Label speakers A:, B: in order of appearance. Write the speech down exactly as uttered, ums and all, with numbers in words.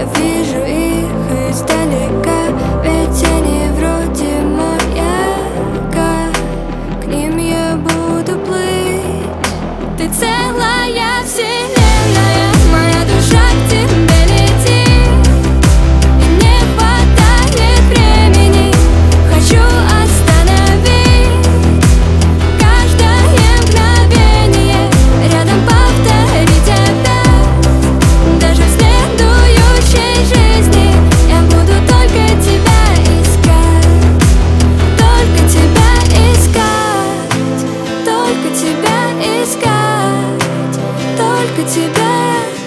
A: вижу их издалека, ведь они вроде маяка. К ним я буду плыть. Ты целая вселенная, моя душа к тебе летит, и не хватает времени. Хочу остановить каждое мгновение, рядом повторить опять. Даже в следующей жизни я буду только тебя искать, только тебя искать, только тебя искать, только тебя.